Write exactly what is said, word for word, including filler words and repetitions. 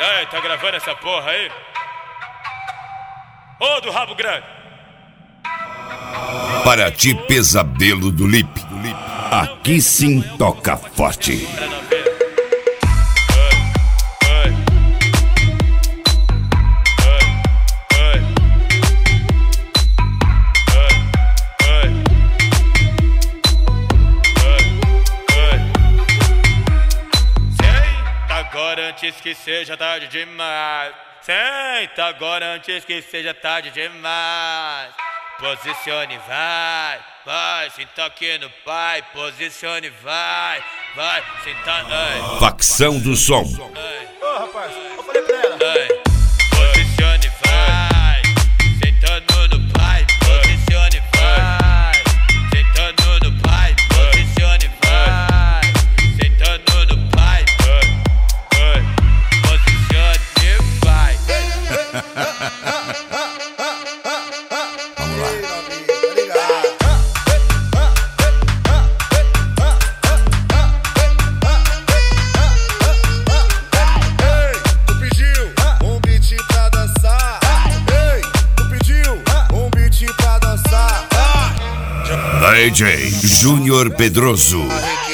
E aí, tá gravando essa porra aí? Ô, do rabo grande! Para ti, pesadelo do Lip. Aqui sim toca forte. Agora antes que seja tarde demais. Senta agora antes que seja tarde demais. Posicione, vai, vai, senta aqui no pai. Posicione, vai, vai, senta, ai. Facção do som. Ô, oh, rapaz, eu falei pra ela. Ai. Posicione, vai, sentando no pai. Posicione, vai, sentando no pai. Posicione, vai, sentando no pai. Posicione, vai. Vamos lá. D J Júnior Pedroso.